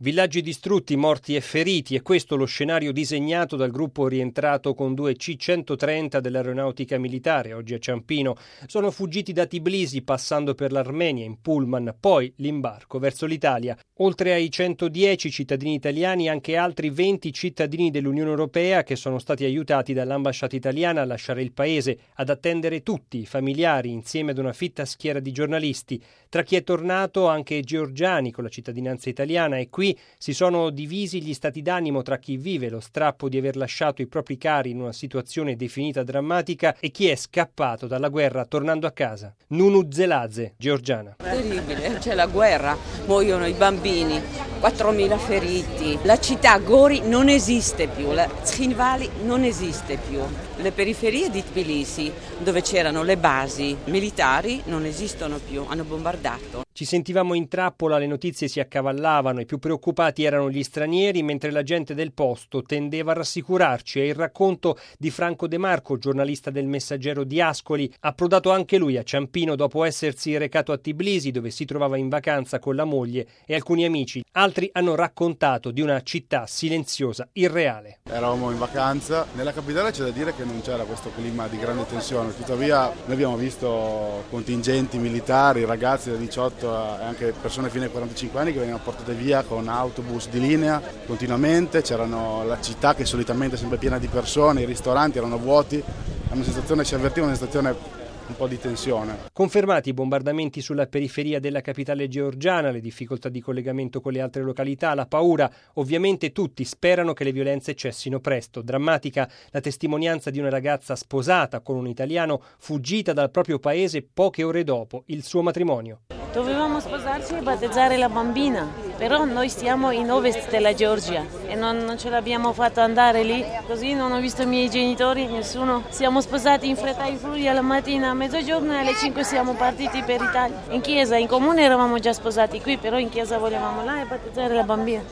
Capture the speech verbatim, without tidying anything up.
Villaggi distrutti, morti e feriti, è questo lo scenario disegnato dal gruppo rientrato con due C centotrenta dell'aeronautica militare, oggi a Ciampino. Sono fuggiti da Tbilisi passando per l'Armenia in pullman, poi l'imbarco verso l'Italia. Oltre ai centodieci cittadini italiani, anche altri venti cittadini dell'Unione Europea che sono stati aiutati dall'ambasciata italiana a lasciare il paese, ad attendere tutti i familiari insieme ad una fitta schiera di giornalisti. Tra chi è tornato anche georgiani con la cittadinanza italiana, e qui si sono divisi gli stati d'animo tra chi vive lo strappo di aver lasciato i propri cari in una situazione definita drammatica e chi è scappato dalla guerra tornando a casa. Nunu Zeladze, georgiana. Terribile, c'è la guerra, muoiono i bambini, quattromila feriti. La città Gori non esiste più, la Tkhinvali non esiste più. Le periferie di Tbilisi, dove c'erano le basi militari, non esistono più, hanno bombardato. Ci sentivamo in trappola, le notizie si accavallavano, i più preoccupati erano gli stranieri, mentre la gente del posto tendeva a rassicurarci. È il racconto di Franco De Marco, giornalista del Messaggero di Ascoli, approdato anche lui a Ciampino dopo essersi recato a Tbilisi, dove si trovava in vacanza con la moglie e alcuni amici. Altri hanno raccontato di una città silenziosa, irreale. Eravamo in vacanza, nella capitale c'è da dire che non c'era questo clima di grande tensione, tuttavia noi abbiamo visto contingenti militari, ragazzi da diciotto e anche persone fino ai quarantacinque anni che venivano portate via con autobus di linea continuamente. C'erano la città che solitamente è sempre piena di persone, i ristoranti erano vuoti, una sensazione, si avvertiva una sensazione un po' di tensione. Confermati i bombardamenti sulla periferia della capitale georgiana, le difficoltà di collegamento con le altre località, la paura. Ovviamente tutti sperano che le violenze cessino presto. Drammatica la testimonianza di una ragazza sposata con un italiano fuggita dal proprio paese poche ore dopo il suo matrimonio. Dovevamo sposarci e battezzare la bambina, però noi stiamo in ovest della Georgia e non, non ce l'abbiamo fatto andare lì, così non ho visto i miei genitori, nessuno. Siamo sposati in fretta e furia la mattina a mezzogiorno e alle cinque siamo partiti per Italia. In chiesa, in comune eravamo già sposati qui, però in chiesa volevamo là e battezzare la bambina.